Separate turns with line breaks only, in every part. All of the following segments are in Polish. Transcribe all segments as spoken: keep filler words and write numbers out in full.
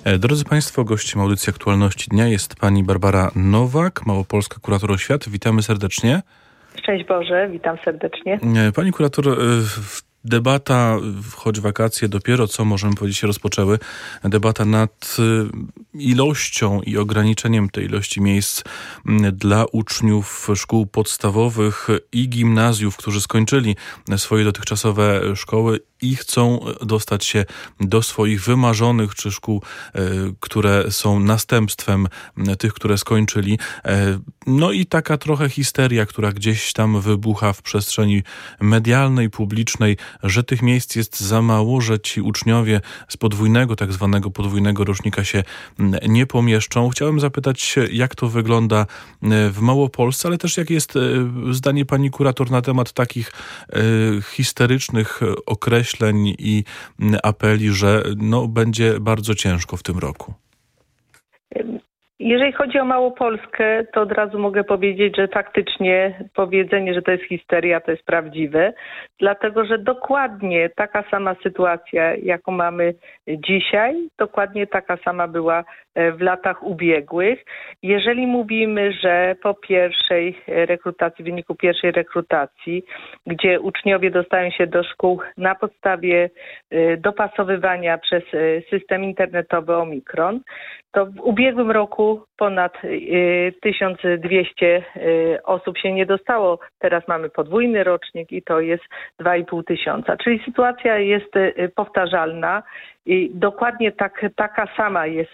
E, Drodzy Państwo, gościem audycji Aktualności Dnia jest pani Barbara Nowak, małopolska kurator oświaty. Witamy serdecznie.
Szczęść Boże, witam serdecznie.
E, Pani kurator, e, w- debata, choć wakacje dopiero co, możemy powiedzieć, się rozpoczęły, debata nad e, ilością i ograniczeniem tej ilości miejsc m, dla uczniów szkół podstawowych i gimnazjów, którzy skończyli swoje dotychczasowe szkoły i chcą dostać się do swoich wymarzonych, czy szkół, e, które są następstwem tych, które skończyli. E, no i taka trochę histeria, która gdzieś tam wybucha w przestrzeni medialnej, publicznej, że tych miejsc jest za mało, że ci uczniowie z podwójnego, tak zwanego podwójnego rocznika się nie pomieszczą. Chciałem zapytać, jak to wygląda w Małopolsce, ale też jakie jest zdanie pani kurator na temat takich e, histerycznych określeń i apeli, że no, będzie bardzo ciężko w tym roku.
Jeżeli chodzi o Małopolskę, to od razu mogę powiedzieć, że faktycznie powiedzenie, że to jest histeria, to jest prawdziwe, dlatego że dokładnie taka sama sytuacja, jaką mamy dzisiaj, dokładnie taka sama była w latach ubiegłych. Jeżeli mówimy, że po pierwszej rekrutacji, w wyniku pierwszej rekrutacji, gdzie uczniowie dostają się do szkół na podstawie dopasowywania przez system internetowy Omikron, to w ubiegłym roku ponad tysiąc dwieście osób się nie dostało. Teraz mamy podwójny rocznik i to jest dwa i pół tysiąca. Czyli sytuacja jest powtarzalna i dokładnie tak, taka sama jest,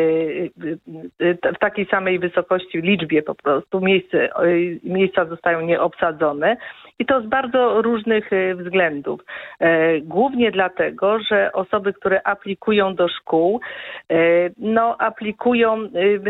w takiej samej wysokości, liczbie po prostu. Miejsce, miejsca zostają nieobsadzone i to z bardzo różnych względów. Głównie dlatego, że osoby, które aplikują do szkół, no aplikują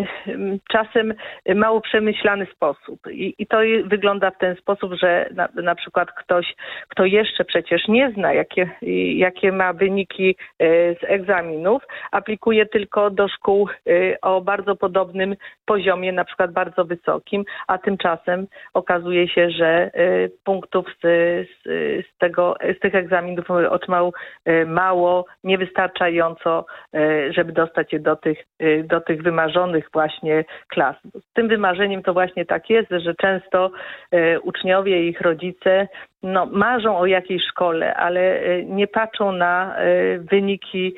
czasem w mało przemyślany sposób. I, i to wygląda w ten sposób, że na, na przykład ktoś, kto jeszcze przecież nie zna, jakie, jakie ma wyniki z egzaminów, aplikuje tylko do szkół o bardzo podobnym poziomie, na przykład bardzo wysokim, a tymczasem okazuje się, że punktów z, z, z, tego, z tych egzaminów otrzymał mało, niewystarczająco, żeby dostać się do tych, do tych wymarzonych właśnie klas. Z tym wymarzeniem to właśnie tak jest, że często uczniowie i ich rodzice no, marzą o jakiejś szkole, ale nie patrzą na wyniki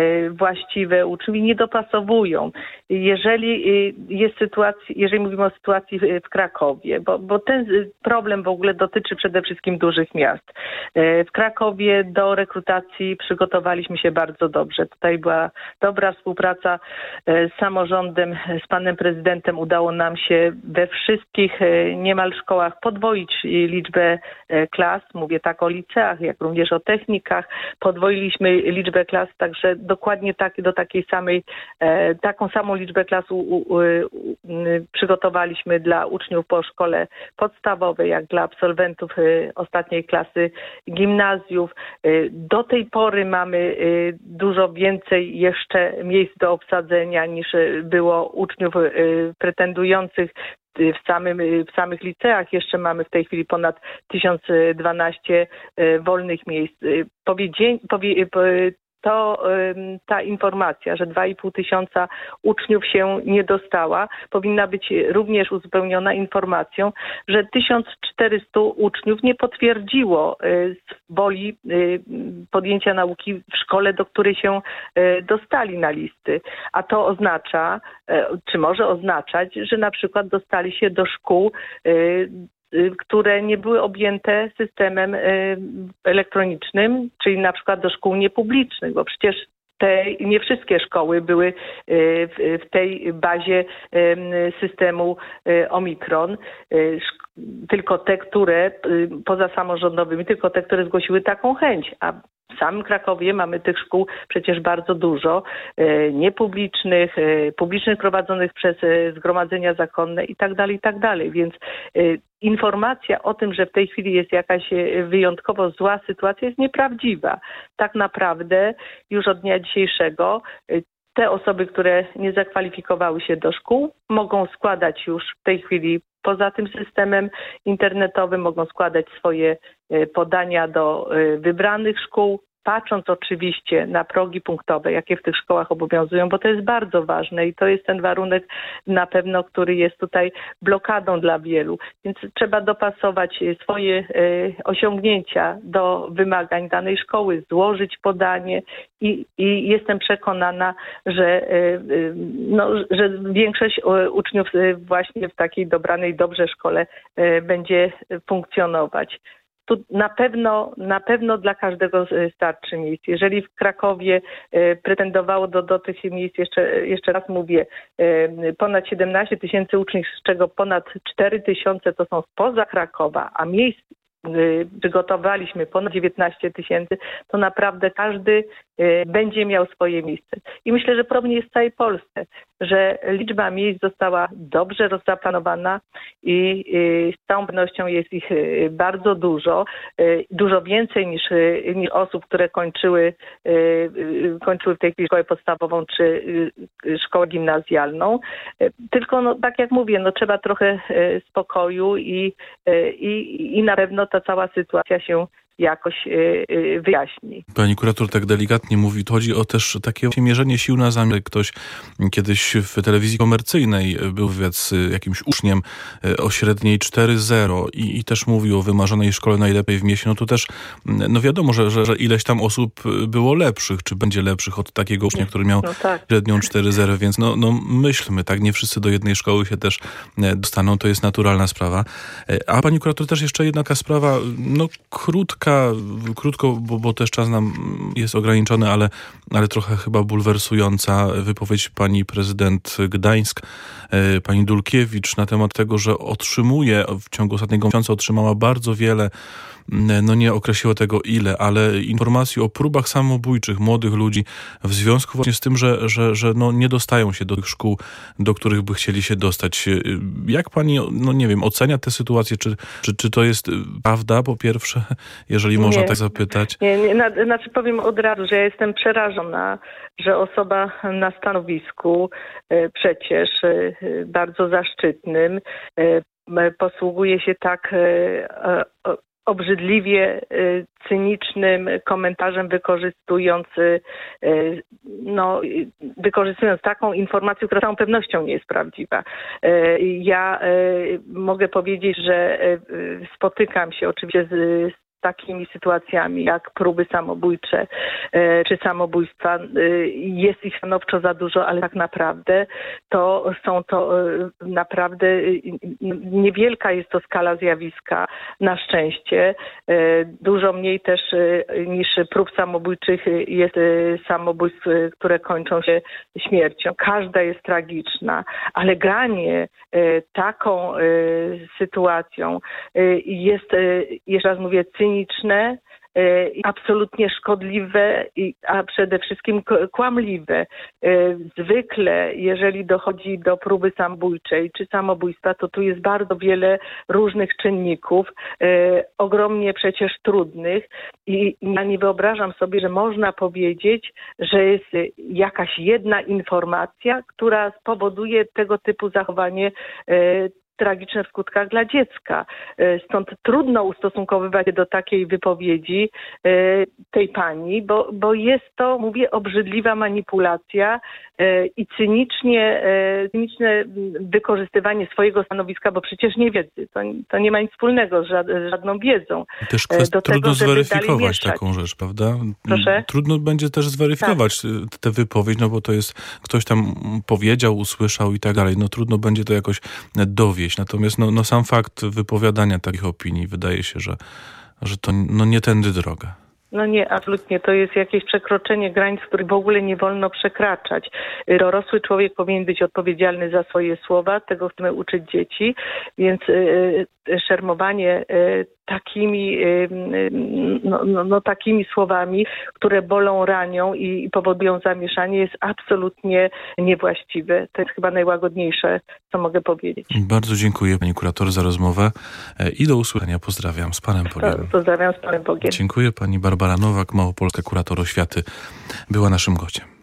właściwe uczniów i nie dopasowują. Jeżeli jest sytuacja, jeżeli mówimy o sytuacji w Krakowie, bo, bo ten problem w ogóle dotyczy przede wszystkim dużych miast. W Krakowie do rekrutacji przygotowaliśmy się bardzo dobrze. Tutaj była dobra współpraca z samorządem, z panem prezydentem. Udało nam się we wszystkich niemal szkołach podwoić liczbę klas. Mówię tak o liceach, jak również o technikach. Podwoiliśmy liczbę klas, także dokładnie tak, do takiej samej, e, taką samą liczbę klas u, u, u, przygotowaliśmy dla uczniów po szkole podstawowej, jak dla absolwentów e, ostatniej klasy gimnazjów. E, do tej pory mamy e, dużo więcej jeszcze miejsc do obsadzenia niż było uczniów e, pretendujących w, samym, w samych liceach. Jeszcze mamy w tej chwili ponad tysiąc dwanaście wolnych miejsc. Powiedzień, powie, to ta informacja, że dwa i pół tysiąca uczniów się nie dostała, powinna być również uzupełniona informacją, że tysiąc czterysta uczniów nie potwierdziło woli podjęcia nauki w szkole, do której się dostali na listy. A to oznacza, czy może oznaczać, że na przykład dostali się do szkół, które nie były objęte systemem elektronicznym, czyli na przykład do szkół niepublicznych, bo przecież te, nie wszystkie szkoły były w, w tej bazie systemu Omikron, tylko te, które poza samorządowymi, tylko te, które zgłosiły taką chęć, a w samym Krakowie mamy tych szkół przecież bardzo dużo, niepublicznych, publicznych prowadzonych przez zgromadzenia zakonne i tak dalej, i tak dalej. Więc informacja o tym, że w tej chwili jest jakaś wyjątkowo zła sytuacja, jest nieprawdziwa. Tak naprawdę już od dnia dzisiejszego te osoby, które nie zakwalifikowały się do szkół, mogą składać już w tej chwili poza tym systemem internetowym, mogą składać swoje podania do wybranych szkół patrząc oczywiście na progi punktowe, jakie w tych szkołach obowiązują, bo to jest bardzo ważne i to jest ten warunek na pewno, który jest tutaj blokadą dla wielu. Więc trzeba dopasować swoje osiągnięcia do wymagań danej szkoły, złożyć podanie i, i jestem przekonana, że, no, że większość uczniów właśnie w takiej dobranej dobrze szkole będzie funkcjonować. Tu na pewno, na pewno dla każdego starczy miejsc. Jeżeli w Krakowie pretendowało do, do tych miejsc, jeszcze, jeszcze raz mówię, ponad siedemnaście tysięcy uczniów, z czego ponad cztery tysiące to są spoza Krakowa, a miejsc przygotowaliśmy ponad dziewiętnaście tysięcy, to naprawdę każdy będzie miał swoje miejsce. I myślę, że problem jest w całej Polsce, że liczba miejsc została dobrze rozplanowana i z całą pewnością jest ich bardzo dużo, dużo więcej niż, niż osób, które kończyły, kończyły w tej chwili szkołę podstawową czy szkołę gimnazjalną. Tylko, no, tak jak mówię, no, trzeba trochę spokoju i, i, i na pewno ta cała sytuacja się jakoś yy, wyjaśni.
Pani kurator tak delikatnie mówi, to chodzi o też takie mierzenie sił na zamiar. Ktoś kiedyś w telewizji komercyjnej był wywiad z jakimś uczniem o średniej cztery zero i, i też mówił o wymarzonej szkole najlepiej w mieście. No to też, no wiadomo, że, że, że ileś tam osób było lepszych, czy będzie lepszych od takiego ucznia, który miał no tak. średnią cztery zero, więc no, no myślmy, tak, nie wszyscy do jednej szkoły się też dostaną, to jest naturalna sprawa. A pani kurator, też jeszcze jedna taka sprawa, no krótka, Krótko, bo, bo też czas nam jest ograniczony, ale, ale trochę chyba bulwersująca wypowiedź pani prezydent Gdańsk, pani Dulkiewicz, na temat tego, że otrzymuje, w ciągu ostatniego miesiąca otrzymała bardzo wiele, no nie określiło tego ile, ale informacji o próbach samobójczych młodych ludzi w związku właśnie z tym, że, że, że no nie dostają się do tych szkół, do których by chcieli się dostać. Jak pani, no nie wiem, ocenia tę sytuację? Czy, czy, czy to jest prawda, po pierwsze, jeżeli można nie, tak zapytać?
Nie, nie, na, znaczy powiem od razu, że ja jestem przerażona, że osoba na stanowisku e, przecież e, bardzo zaszczytnym e, posługuje się tak e, e, obrzydliwie cynicznym komentarzem, wykorzystując, no, wykorzystując taką informację, która z całą pewnością nie jest prawdziwa. Ja mogę powiedzieć, że spotykam się oczywiście z takimi sytuacjami jak próby samobójcze czy samobójstwa. Jest ich stanowczo za dużo, ale tak naprawdę to są to naprawdę niewielka jest to skala zjawiska, na szczęście. Dużo mniej też niż prób samobójczych jest samobójstw, które kończą się śmiercią. Każda jest tragiczna, ale granie taką sytuacją jest, jeszcze raz mówię, cyniczne, absolutnie szkodliwe, a przede wszystkim kłamliwe. Zwykle, jeżeli dochodzi do próby samobójczej czy samobójstwa, to tu jest bardzo wiele różnych czynników, ogromnie przecież trudnych i ja nie wyobrażam sobie, że można powiedzieć, że jest jakaś jedna informacja, która spowoduje tego typu zachowanie tragiczne w skutkach dla dziecka. Stąd trudno ustosunkowywać się do takiej wypowiedzi tej pani, bo, bo jest to, mówię, obrzydliwa manipulacja i cynicznie, cyniczne wykorzystywanie swojego stanowiska, bo przecież nie wiedzy. To, to nie ma nic wspólnego z żadną wiedzą.
Też kwest, do trudno tego, zweryfikować taką rzecz, prawda?
Proszę?
Trudno będzie też zweryfikować tak. tę wypowiedź, no bo to jest, ktoś tam powiedział, usłyszał i tak dalej. No trudno będzie to jakoś dowieść. Natomiast no, no sam fakt wypowiadania takich opinii wydaje się, że, że to no nie tędy droga.
No nie, absolutnie. To jest jakieś przekroczenie granic, których w ogóle nie wolno przekraczać. Dorosły człowiek powinien być odpowiedzialny za swoje słowa. Tego chcemy uczyć dzieci. Więc y, szermowanie y, takimi, y, no, no, no, takimi słowami, które bolą, ranią i, i powodują zamieszanie, jest absolutnie niewłaściwe. To jest chyba najłagodniejsze, co mogę powiedzieć.
Bardzo dziękuję pani kurator za rozmowę i do usłyszenia. Pozdrawiam z Panem Bogiem.
Pozdrawiam z Panem Bogiem.
Dziękuję. Pani Barbara Nowak, małopolska kurator oświaty, była naszym gościem.